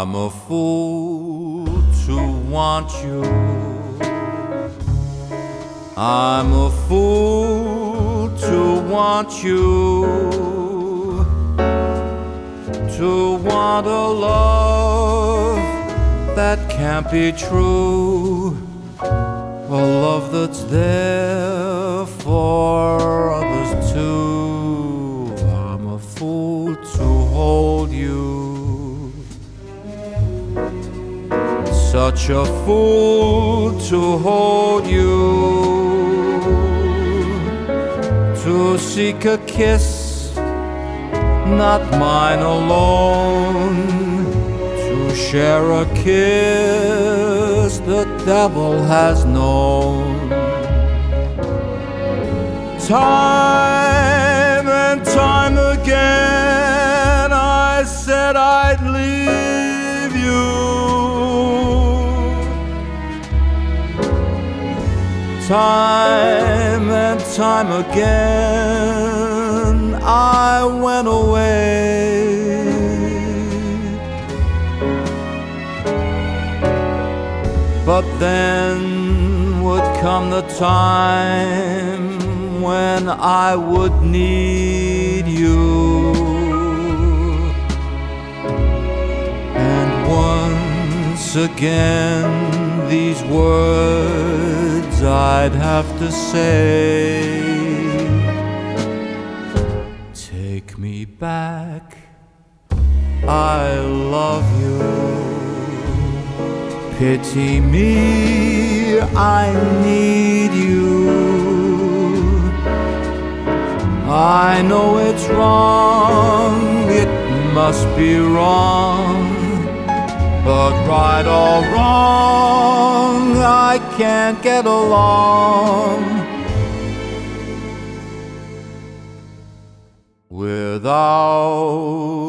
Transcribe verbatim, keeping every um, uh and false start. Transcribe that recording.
I'm a fool to want you. I'm a fool to want you, to want a love that can't be true, a love that's there for others too. I'm a fool to hold you, such a fool to hold you, to seek a kiss, not mine alone, to share a kiss the devil has known. Time and time again I said I'd leave you. Time and time again I went away, but then would come the time when I would need you, and once again these words I'd have to say. Take me back, I love you. Pity me, I need you. I know it's wrong, it must be wrong, but right or wrong, I can't get along without